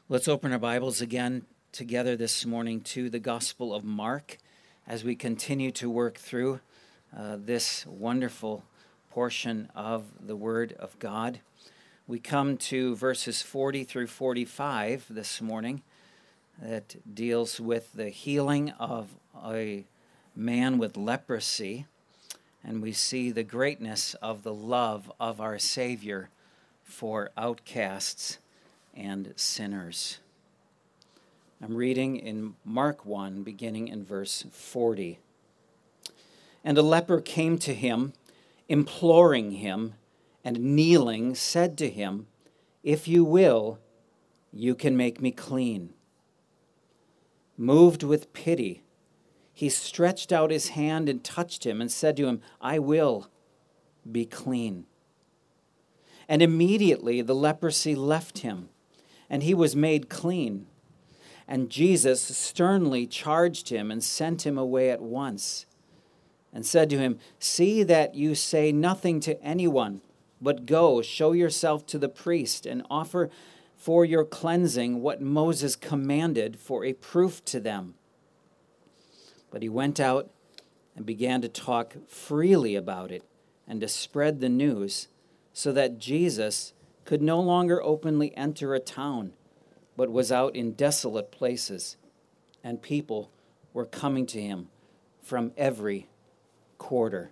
Let's open our Bibles again together this morning to the Gospel of Mark as we continue to work through this wonderful portion of the Word of God. We come to verses 40 through 45 this morning that deals with the healing of a man with leprosy, and we see the greatness of the love of our Savior for outcasts and sinners. I'm reading in Mark 1, beginning in verse 40. And a leper came to him, imploring him, and kneeling, said to him, "If you will, you can make me clean." Moved with pity, he stretched out his hand and touched him and said to him, "I will, be clean." And immediately the leprosy left him, and he was made clean. And Jesus sternly charged him and sent him away at once, and said to him, "See that you say nothing to anyone, but go, show yourself to the priest, and offer for your cleansing what Moses commanded for a proof to them." But he went out and began to talk freely about it and to spread the news, so that Jesus could no longer openly enter a town, but was out in desolate places, and people were coming to him from every quarter.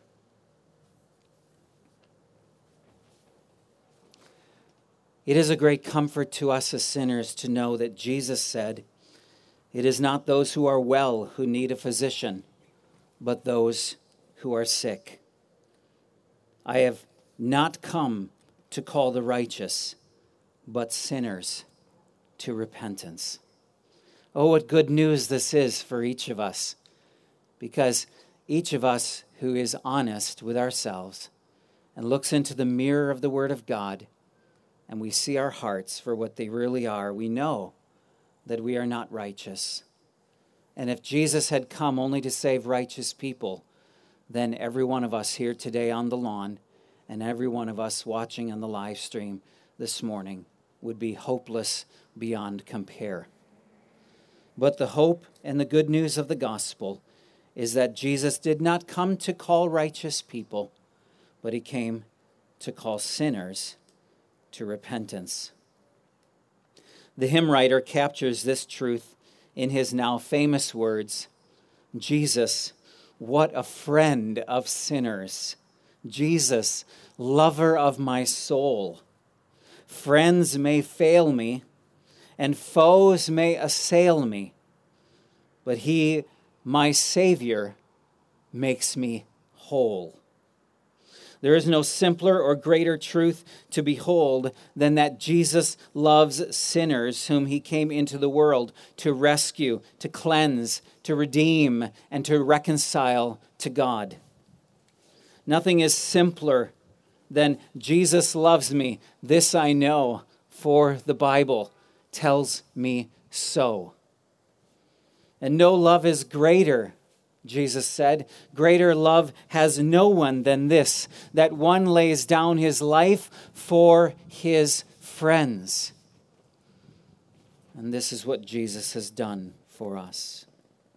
It is a great comfort to us as sinners to know that Jesus said, "It is not those who are well who need a physician, but those who are sick. I have not come to call the righteous, but sinners to repentance." Oh, what good news this is for each of us, because each of us who is honest with ourselves and looks into the mirror of the Word of God, and we see our hearts for what they really are, we know that we are not righteous. And if Jesus had come only to save righteous people, then every one of us here today on the lawn and every one of us watching on the live stream this morning would be hopeless beyond compare. But the hope and the good news of the gospel is that Jesus did not come to call righteous people, but he came to call sinners to repentance. The hymn writer captures this truth in his now famous words, "Jesus, what a friend of sinners. Jesus, lover of my soul. Friends may fail me, and foes may assail me, but he, my Savior, makes me whole." There is no simpler or greater truth to behold than that Jesus loves sinners whom he came into the world to rescue, to cleanse, to redeem, and to reconcile to God. Nothing is simpler than Jesus loves me. This I know, for the Bible tells me so. And no love is greater, Jesus said. Greater love has no one than this, that one lays down his life for his friends. And this is what Jesus has done for us.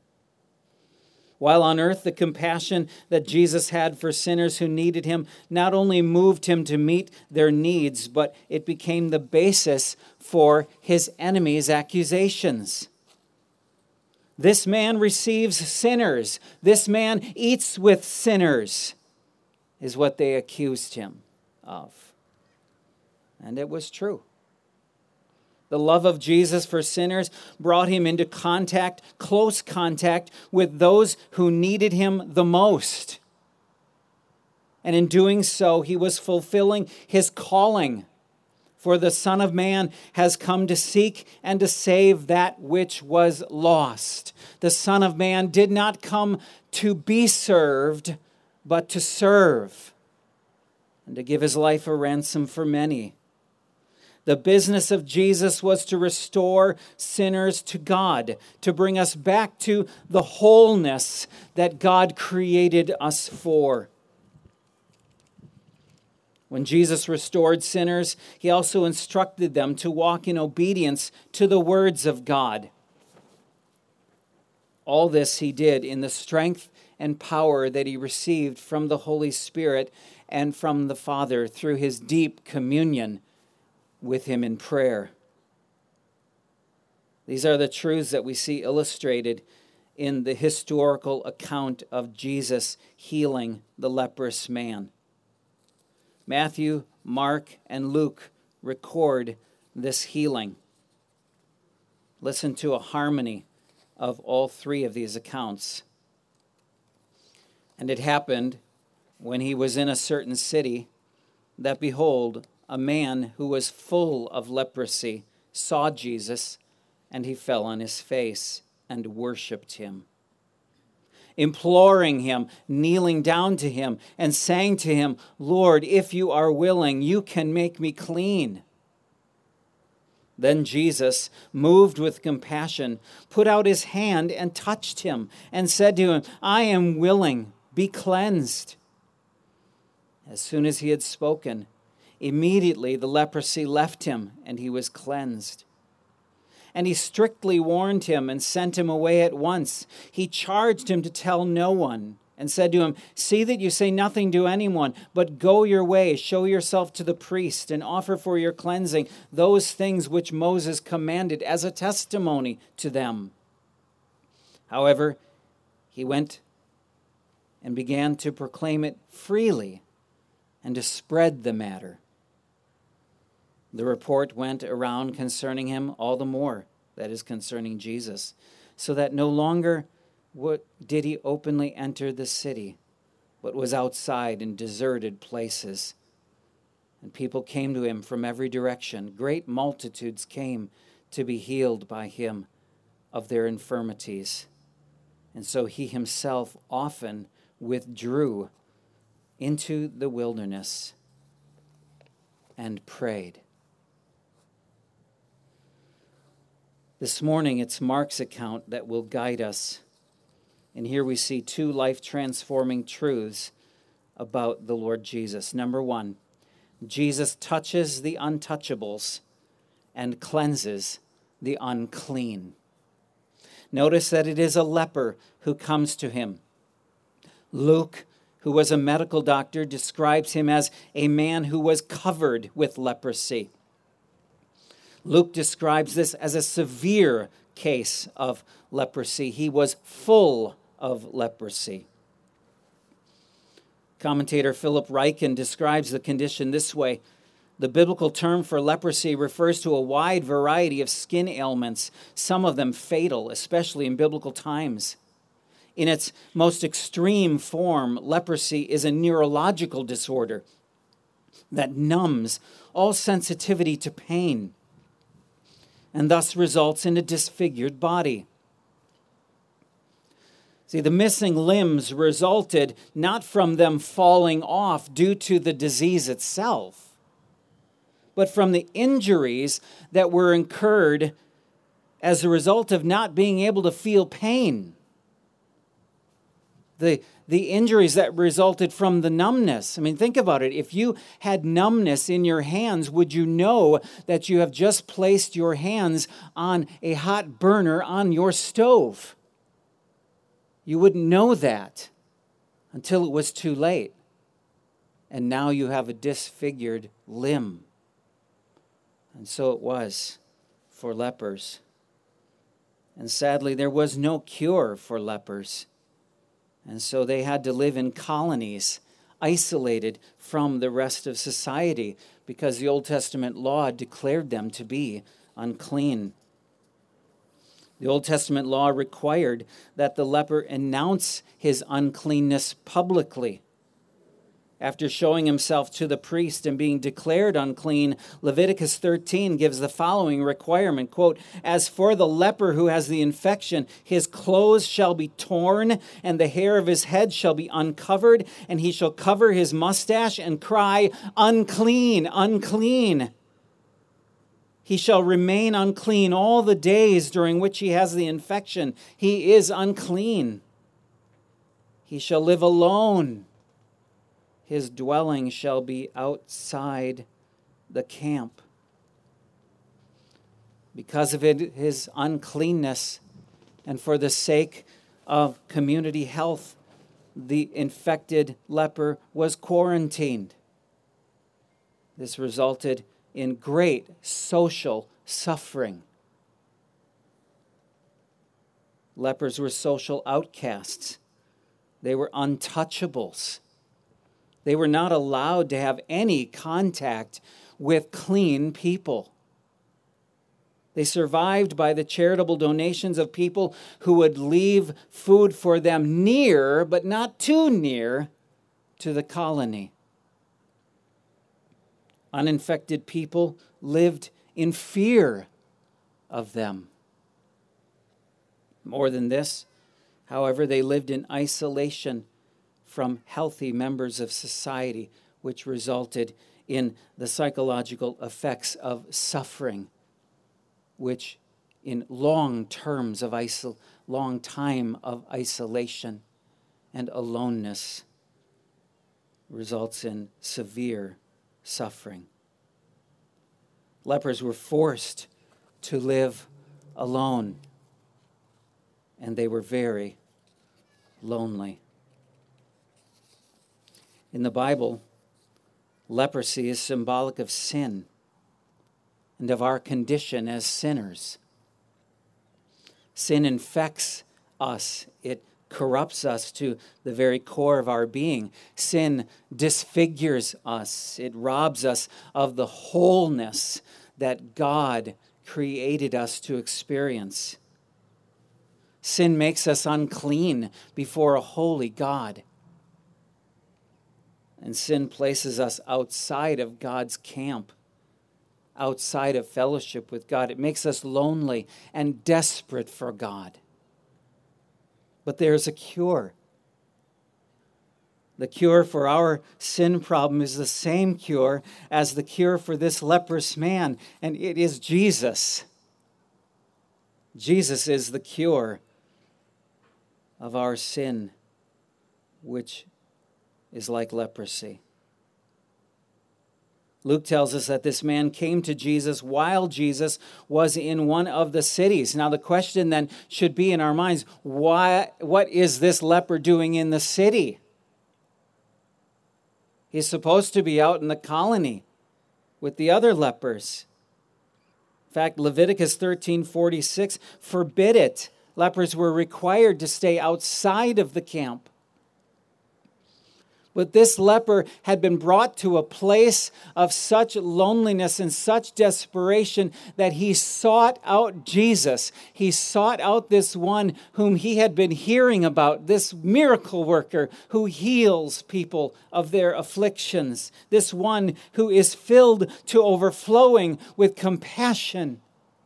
While on earth, the compassion that Jesus had for sinners who needed him not only moved him to meet their needs, but it became the basis for his enemies' accusations. This man receives sinners. This man eats with sinners, is what they accused him of. And it was true. The love of Jesus for sinners brought him into contact, close contact, with those who needed him the most. And in doing so, he was fulfilling his calling. For the Son of Man has come to seek and to save that which was lost. The Son of Man did not come to be served, but to serve, and to give his life a ransom for many. The business of Jesus was to restore sinners to God, to bring us back to the wholeness that God created us for. When Jesus restored sinners, he also instructed them to walk in obedience to the words of God. All this he did in the strength and power that he received from the Holy Spirit and from the Father through his deep communion with him in prayer. These are the truths that we see illustrated in the historical account of Jesus healing the leprous man. Matthew, Mark, and Luke record this healing. Listen to a harmony of all three of these accounts. And it happened when he was in a certain city that, behold, a man who was full of leprosy saw Jesus, and he fell on his face and worshipped him, imploring him, kneeling down to him, and saying to him, "Lord, if you are willing, you can make me clean." Then Jesus, moved with compassion, put out his hand and touched him, and said to him, "I am willing, be cleansed." As soon as he had spoken, immediately the leprosy left him, and he was cleansed. And he strictly warned him and sent him away at once. He charged him to tell no one, and said to him, "See that you say nothing to anyone, but go your way, show yourself to the priest, and offer for your cleansing those things which Moses commanded as a testimony to them." However, he went and began to proclaim it freely and to spread the matter. The report went around concerning him all the more, that is, concerning Jesus, so that no longer did he openly enter the city, but was outside in deserted places. And people came to him from every direction. Great multitudes came to be healed by him of their infirmities. And so he himself often withdrew into the wilderness and prayed. This morning, it's Mark's account that will guide us. And here we see two life-transforming truths about the Lord Jesus. Number one, Jesus touches the untouchables and cleanses the unclean. Notice that it is a leper who comes to him. Luke, who was a medical doctor, describes him as a man who was covered with leprosy. Luke describes this as a severe case of leprosy. He was full of leprosy. Commentator Philip Ryken describes the condition this way: the biblical term for leprosy refers to a wide variety of skin ailments, some of them fatal, especially in biblical times. In its most extreme form, leprosy is a neurological disorder that numbs all sensitivity to pain and thus results in a disfigured body. See, the missing limbs resulted not from them falling off due to the disease itself, but from the injuries that were incurred as a result of not being able to feel pain. The injuries that resulted from the numbness. I mean, think about it. If you had numbness in your hands, would you know that you have just placed your hands on a hot burner on your stove? You wouldn't know that until it was too late. And now you have a disfigured limb. And so it was for lepers. And sadly, there was no cure for lepers. And so they had to live in colonies, isolated from the rest of society, because the Old Testament law declared them to be unclean. The Old Testament law required that the leper announce his uncleanness publicly. After showing himself to the priest and being declared unclean, Leviticus 13 gives the following requirement, quote, "As for the leper who has the infection, his clothes shall be torn, and the hair of his head shall be uncovered, and he shall cover his mustache and cry, 'Unclean, unclean.' He shall remain unclean all the days during which he has the infection. He is unclean. He shall live alone. his dwelling shall be outside the camp. Because of his uncleanness and for the sake of community health, the infected leper was quarantined. This resulted in great social suffering. Lepers were social outcasts. They were untouchables. They were not allowed to have any contact with clean people. They survived by the charitable donations of people who would leave food for them near, but not too near, to the colony. Uninfected people lived in fear of them. More than this, however, they lived in isolation from healthy members of society, which resulted in the psychological effects of suffering, which in long time of isolation and aloneness results in severe suffering. Lepers were forced to live alone, and they were very lonely. In the Bible, leprosy is symbolic of sin and of our condition as sinners. Sin infects us. It corrupts us to the very core of our being. Sin disfigures us. It robs us of the wholeness that God created us to experience. Sin makes us unclean before a holy God. And sin places us outside of God's camp, outside of fellowship with God. It makes us lonely and desperate for God. But there's a cure. The cure for our sin problem is the same cure as the cure for this leprous man, and it is Jesus. Jesus is the cure of our sin, which is like leprosy. Luke tells us that this man came to Jesus while Jesus was in one of the cities. Now the question then should be in our minds, what is this leper doing in the city? He's supposed to be out in the colony with the other lepers. In fact, Leviticus 13:46 forbid it. Lepers were required to stay outside of the camp. But this leper had been brought to a place of such loneliness and such desperation that he sought out Jesus. He sought out this one whom he had been hearing about, this miracle worker who heals people of their afflictions, this one who is filled to overflowing with compassion.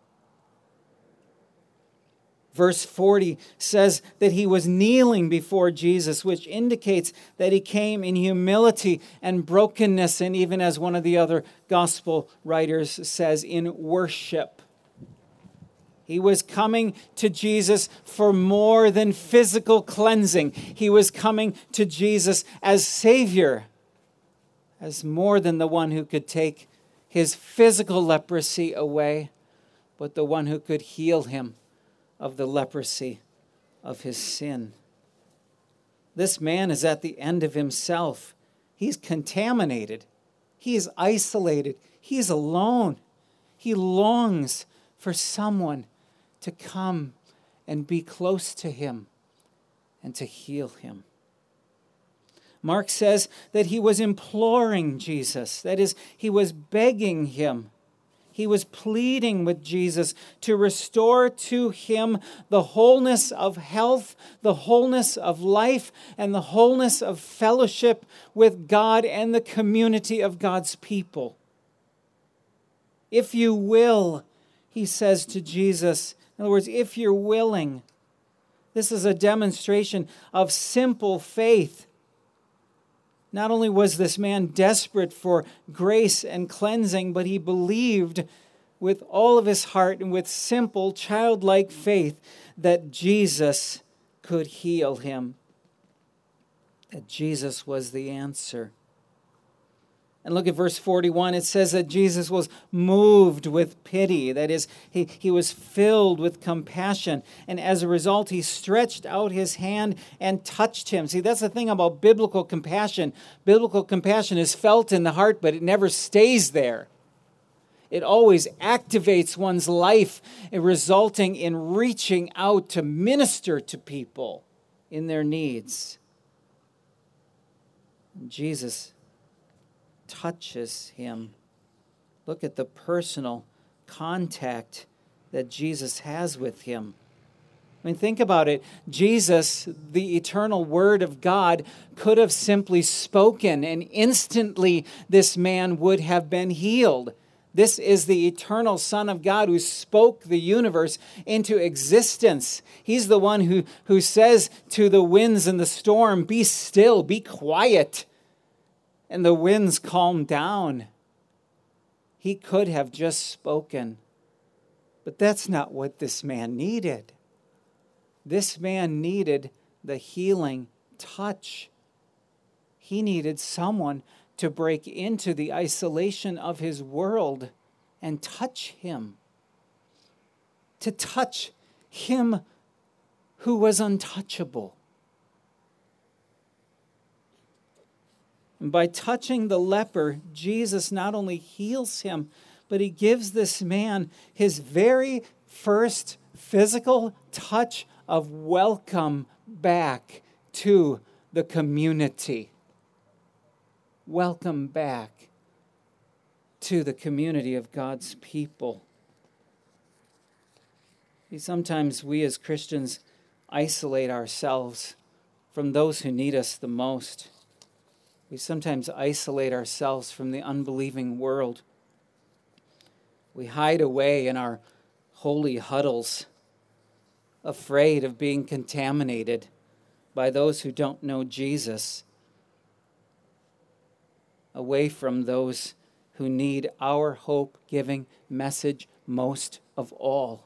Verse 40 says that he was kneeling before Jesus, which indicates that he came in humility and brokenness, and even as one of the other gospel writers says, in worship. He was coming to Jesus for more than physical cleansing. He was coming to Jesus as Savior, as more than the one who could take his physical leprosy away, but the one who could heal him of the leprosy of his sin. This man is at the end of himself. He's contaminated. He is isolated. He's alone. He longs for someone to come and be close to him and to heal him. Mark says that he was imploring Jesus. That is, he was begging him. He was pleading with Jesus to restore to him the wholeness of health, the wholeness of life, and the wholeness of fellowship with God and the community of God's people. If you will, he says to Jesus, in other words, if you're willing, this is a demonstration of simple faith. Not only was this man desperate for grace and cleansing, but he believed with all of his heart and with simple childlike faith that Jesus could heal him, that Jesus was the answer. And look at verse 41. It says that Jesus was moved with pity. That is, he was filled with compassion. And as a result, he stretched out his hand and touched him. See, that's the thing about biblical compassion. Biblical compassion is felt in the heart, but it never stays there. It always activates one's life, resulting in reaching out to minister to people in their needs. Jesus touches him. Look at the personal contact that Jesus has with him. I mean, think about it. Jesus, the eternal Word of God, could have simply spoken, and instantly this man would have been healed. This is the eternal Son of God who spoke the universe into existence. He's the one who says to the winds and the storm, "Be still, be quiet." And the winds calm down. He could have just spoken. But that's not what this man needed. This man needed the healing touch. He needed someone to break into the isolation of his world and touch him. To touch him who was untouchable. And by touching the leper, Jesus not only heals him, but he gives this man his very first physical touch of welcome back to the community. Welcome back to the community of God's people. See, sometimes we as Christians isolate ourselves from those who need us the most. We sometimes isolate ourselves from the unbelieving world. We hide away in our holy huddles, afraid of being contaminated by those who don't know Jesus, away from those who need our hope-giving message most of all.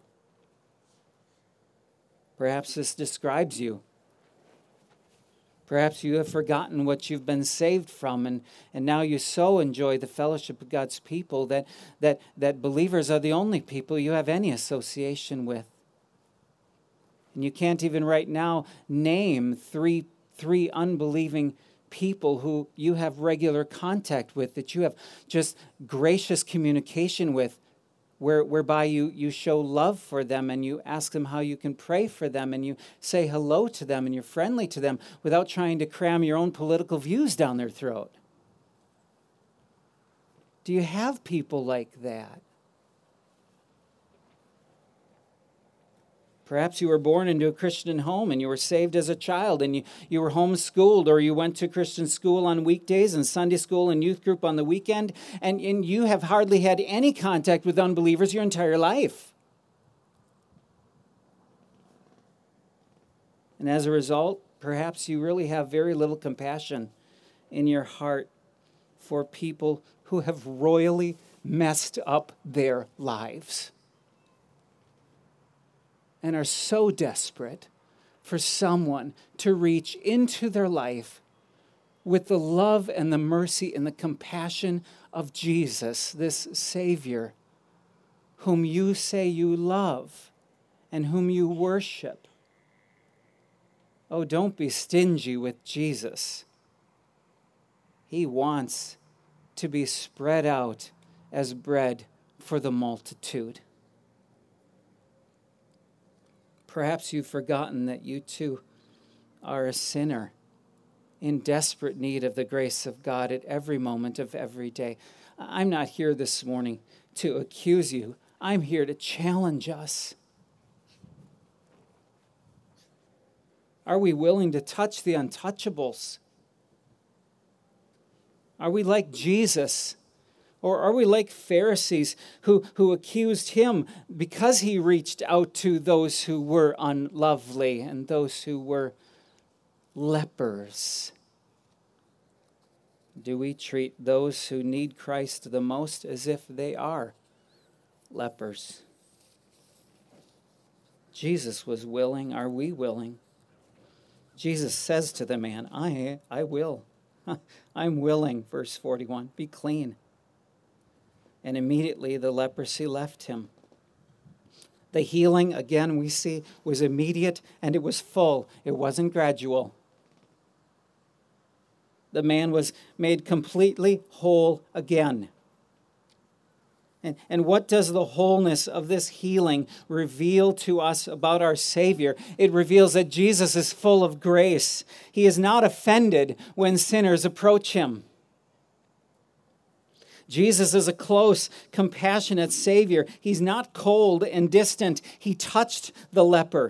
Perhaps this describes you. Perhaps you have forgotten what you've been saved from, and now you so enjoy the fellowship of God's people that believers are the only people you have any association with. And you can't even right now name three unbelieving people who you have regular contact with, that you have just gracious communication with, whereby you show love for them and you ask them how you can pray for them and you say hello to them and you're friendly to them without trying to cram your own political views down their throat. Do you have people like that? Perhaps you were born into a Christian home and you were saved as a child and you were homeschooled, or you went to Christian school on weekdays and Sunday school and youth group on the weekend, and you have hardly had any contact with unbelievers your entire life. And as a result, perhaps you really have very little compassion in your heart for people who have royally messed up their lives and are so desperate for someone to reach into their life with the love and the mercy and the compassion of Jesus, this Savior, whom you say you love and whom you worship. Oh, don't be stingy with Jesus. He wants to be spread out as bread for the multitude. Perhaps you've forgotten that you too are a sinner in desperate need of the grace of God at every moment of every day. I'm not here this morning to accuse you. I'm here to challenge us. Are we willing to touch the untouchables? Are we like Jesus? Or are we like Pharisees who accused him because he reached out to those who were unlovely and those who were lepers? Do we treat those who need Christ the most as if they are lepers? Jesus was willing. Are we willing? Jesus says to the man, I will. I'm willing, verse 41, be clean. And immediately the leprosy left him. The healing, again, we see, was immediate and it was full. It wasn't gradual. The man was made completely whole again. And what does the wholeness of this healing reveal to us about our Savior? It reveals that Jesus is full of grace. He is not offended when sinners approach him. Jesus is a close, compassionate Savior. He's not cold and distant. He touched the leper.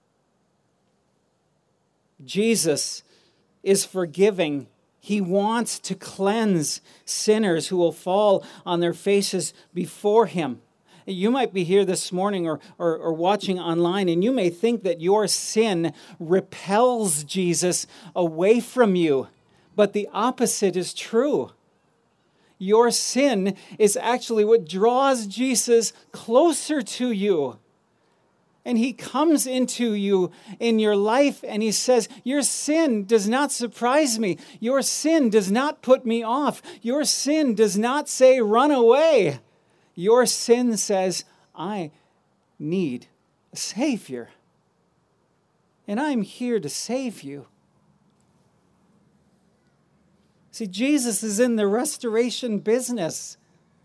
Jesus is forgiving. He wants to cleanse sinners who will fall on their faces before him. You might be here this morning or watching online, and you may think that your sin repels Jesus away from you. But the opposite is true. Your sin is actually what draws Jesus closer to you. And he comes into you in your life and he says, your sin does not surprise me. Your sin does not put me off. Your sin does not say, run away. Your sin says, I need a Savior. And I'm here to save you. See, Jesus is in the restoration business.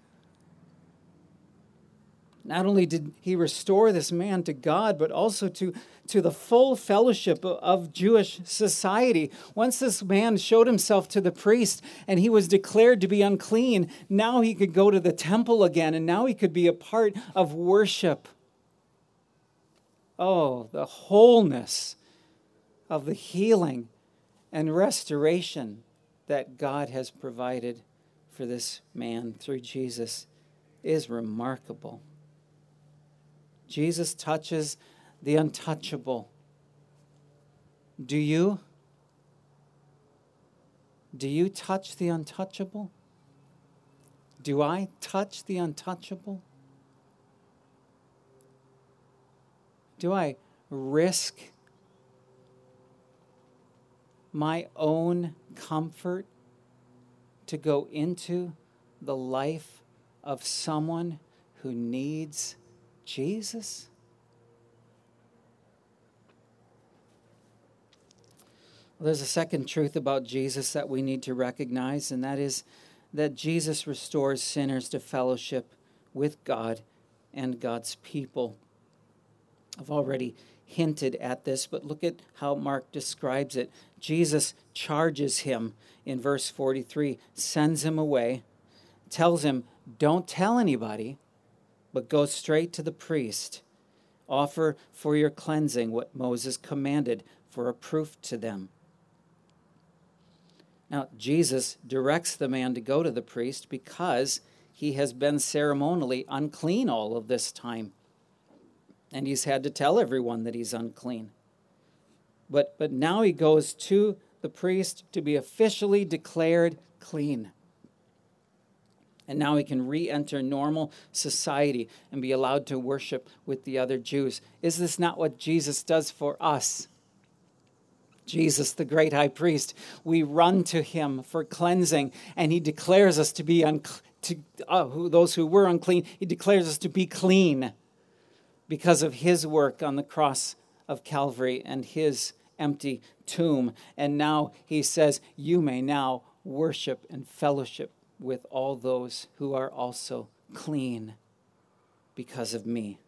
Not only did he restore this man to God, but also to the full fellowship of Jewish society. Once this man showed himself to the priest and he was declared to be unclean, now he could go to the temple again, and now he could be a part of worship. Oh, the wholeness of the healing and restoration that God has provided for this man through Jesus is remarkable. Jesus touches the untouchable. Do you? Do you touch the untouchable? Do I touch the untouchable? Do I risk my own comfort to go into the life of someone who needs Jesus? Well, there's a second truth about Jesus that we need to recognize, and that is that Jesus restores sinners to fellowship with God and God's people. I've already hinted at this, but look at how Mark describes it. Jesus charges him in verse 43, sends him away, tells him, don't tell anybody, but go straight to the priest. Offer for your cleansing what Moses commanded for a proof to them. Now, Jesus directs the man to go to the priest because he has been ceremonially unclean all of this time. And he's had to tell everyone that he's unclean. But now he goes to the priest to be officially declared clean. And now he can re-enter normal society and be allowed to worship with the other Jews. Is this not what Jesus does for us? Jesus, the great high priest, we run to him for cleansing, and he declares us to be those who were unclean, he declares us to be clean because of his work on the cross of Calvary and his empty tomb. And now he says, you may now worship and fellowship with all those who are also clean because of me.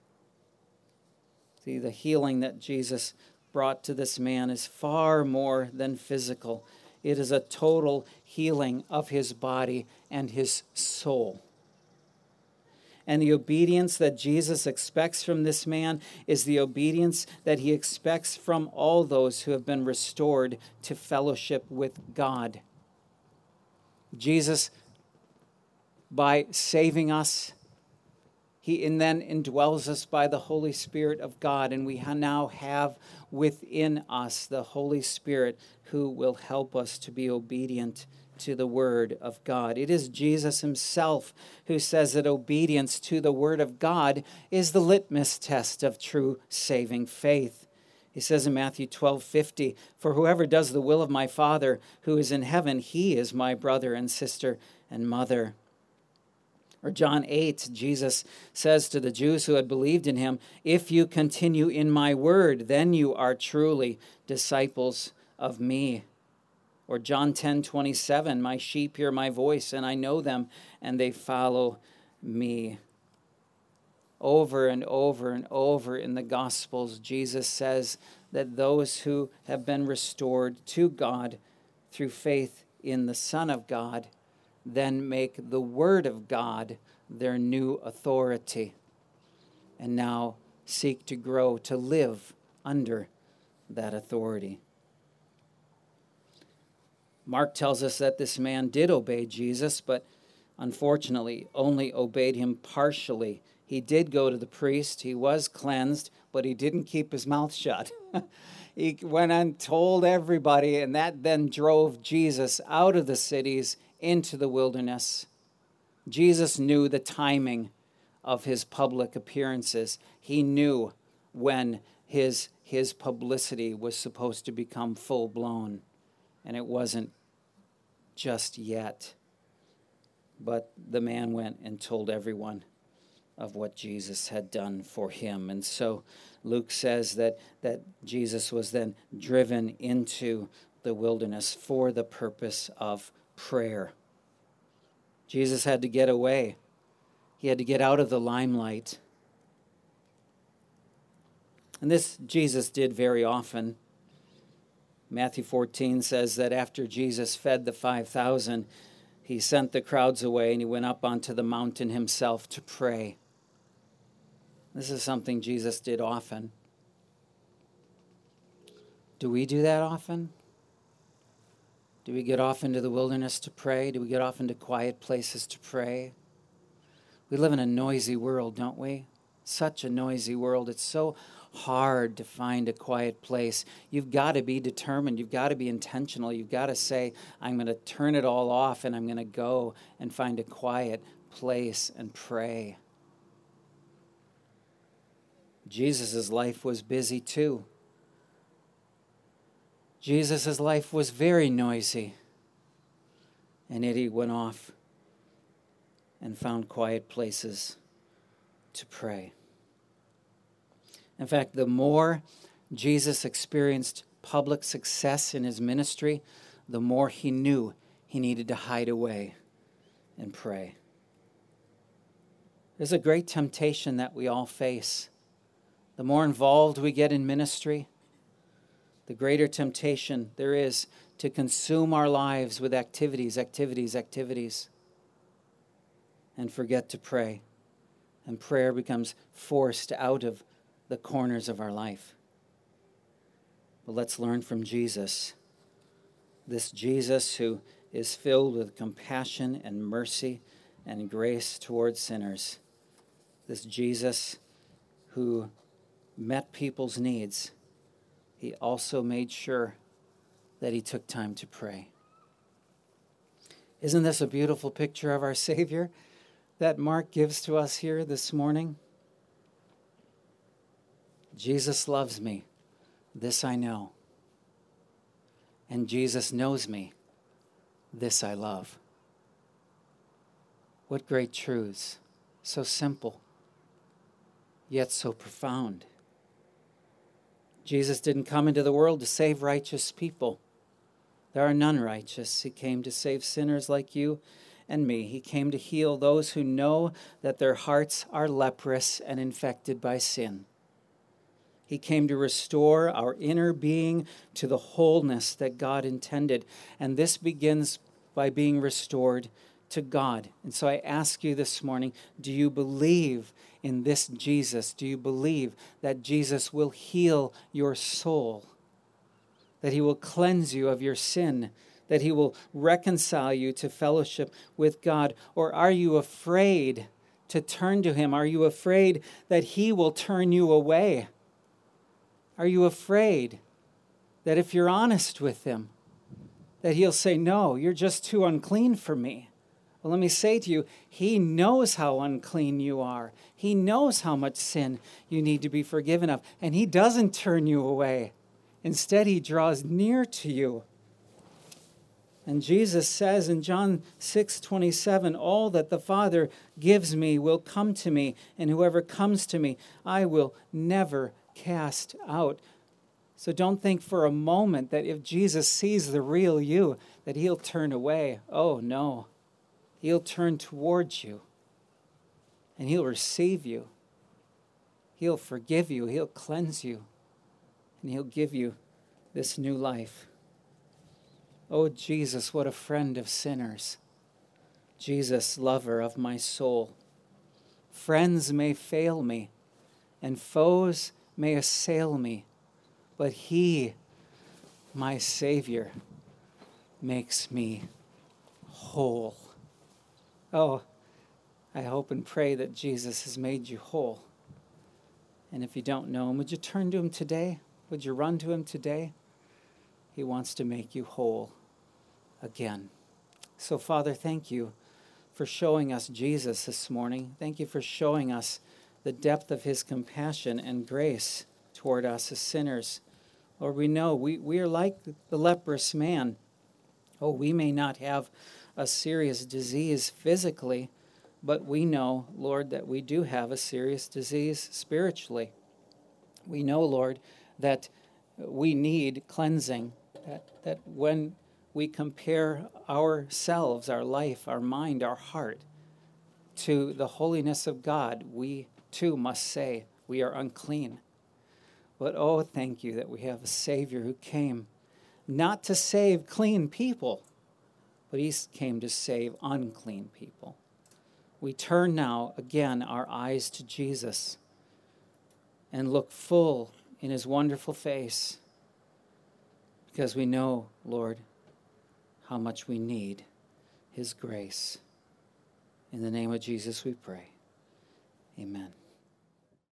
See, the healing that Jesus brought to this man is far more than physical. It is a total healing of his body and his soul. And the obedience that Jesus expects from this man is the obedience that he expects from all those who have been restored to fellowship with God. Jesus, by saving us, he then indwells us by the Holy Spirit of God, and we now have within us the Holy Spirit who will help us to be obedient to the Word of God. It is Jesus himself who says that obedience to the Word of God is the litmus test of true saving faith. He says in Matthew 12:50, "For whoever does the will of my Father who is in heaven, he is my brother and sister and mother." Or John 8, Jesus says to the Jews who had believed in him, "If you continue in my word, then you are truly disciples of me." Or John 10:27, "My sheep hear my voice, and I know them, and they follow me." Over and over and over in the Gospels, Jesus says that those who have been restored to God through faith in the Son of God then make the Word of God their new authority, and now seek to grow, to live under that authority. Mark tells us that this man did obey Jesus, but unfortunately only obeyed him partially. He did go to the priest, he was cleansed, but he didn't keep his mouth shut. He went and told everybody, and that then drove Jesus out of the cities into the wilderness. Jesus knew the timing of his public appearances. He knew when his publicity was supposed to become full-blown, and it wasn't just yet. But the man went and told everyone of what Jesus had done for him. And so Luke says that Jesus was then driven into the wilderness for the purpose of prayer. Jesus had to get away. He had to get out of the limelight. And this Jesus did very often. Matthew 14 says that after Jesus fed the 5,000, he sent the crowds away and he went up onto the mountain himself to pray. This is something Jesus did often. Do we do that often? Do we get off into the wilderness to pray? Do we get off into quiet places to pray? We live in a noisy world, don't we? Such a noisy world. It's so hard to find a quiet place. You've got to be determined. You've got to be intentional. You've got to say, I'm going to turn it all off and I'm going to go and find a quiet place and pray. Jesus' life was busy too. Jesus' life was very noisy. And yet he went off and found quiet places to pray. In fact, the more Jesus experienced public success in his ministry, the more he knew he needed to hide away and pray. There's a great temptation that we all face. The more involved we get in ministry, the greater temptation there is to consume our lives with activities, and forget to pray. And prayer becomes forced out of the corners of our life. But let's learn from Jesus. This Jesus who is filled with compassion and mercy and grace towards sinners. This Jesus who met people's needs. He also made sure that he took time to pray. Isn't this a beautiful picture of our Savior that Mark gives to us here this morning? Jesus loves me, this I know. And Jesus knows me, this I love. What great truths, so simple, yet so profound. Jesus didn't come into the world to save righteous people. There are none righteous. He came to save sinners like you and me. He came to heal those who know that their hearts are leprous and infected by sin. He came to restore our inner being to the wholeness that God intended. And this begins by being restored to God. And so I ask you this morning, do you believe in this Jesus? Do you believe that Jesus will heal your soul? That he will cleanse you of your sin? That he will reconcile you to fellowship with God? Or are you afraid to turn to him? Are you afraid that he will turn you away? Are you afraid that if you're honest with him, that he'll say, no, you're just too unclean for me? Well, let me say to you, he knows how unclean you are. He knows how much sin you need to be forgiven of. And he doesn't turn you away. Instead, he draws near to you. And Jesus says in John 6:27, all that the Father gives me will come to me, and whoever comes to me, I will never cast out. So don't think for a moment that if Jesus sees the real you, that he'll turn away. Oh, no. He'll turn towards you, and he'll receive you. He'll forgive you. He'll cleanse you, and he'll give you this new life. Oh, Jesus, what a friend of sinners. Jesus, lover of my soul. Friends may fail me, and foes may assail me, but he, my Savior, makes me whole. Oh, I hope and pray that Jesus has made you whole. And if you don't know him, would you turn to him today? Would you run to him today? He wants to make you whole again. So, Father, thank you for showing us Jesus this morning. Thank you for showing us the depth of his compassion and grace toward us as sinners. Lord, we know we are like the leprous man. Oh, we may not have a serious disease physically, but we know, Lord, that we do have a serious disease spiritually. We know, Lord, that we need cleansing, that when we compare ourselves, our life, our mind, our heart to the holiness of God, we too must say we are unclean. But oh, thank you that we have a Savior who came not to save clean people, but he came to save unclean people. We turn now again our eyes to Jesus and look full in his wonderful face, because we know, Lord, how much we need his grace. In the name of Jesus we pray. Amen.